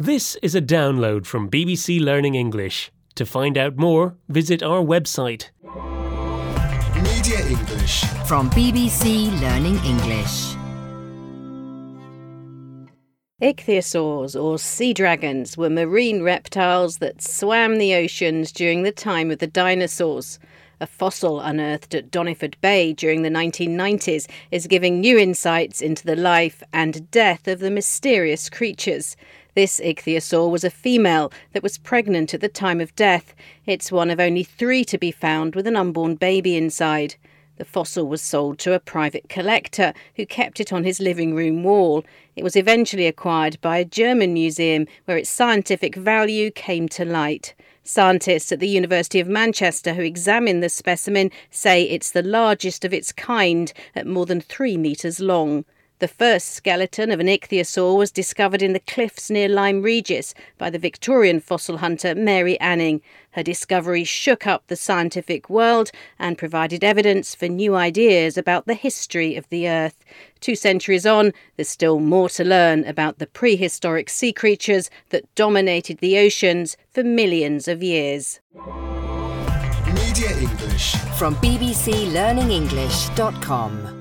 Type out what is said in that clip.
This is a download from BBC Learning English. To find out more, visit our website. Media English From BBC Learning English. Ichthyosaurs, or sea dragons, were marine reptiles that swam the oceans during the time of the dinosaurs. A fossil unearthed at Doniford Bay during the 1990s is giving new insights into the life and death of the mysterious creatures. This ichthyosaur was a female that was pregnant at the time of death. It's one of only 3 to be found with an unborn baby inside. The fossil was sold to a private collector who kept it on his living room wall. It was eventually acquired by a German museum where its scientific value came to light. Scientists at the University of Manchester who examined the specimen say it's the largest of its kind at more than 3 metres long. The first skeleton of an ichthyosaur was discovered in the cliffs near Lyme Regis by the Victorian fossil hunter Mary Anning. Her discovery shook up the scientific world and provided evidence for new ideas about the history of the Earth. 2 centuries on, there's still more to learn about the prehistoric sea creatures that dominated the oceans for millions of years. Media English From bbclearningenglish.com.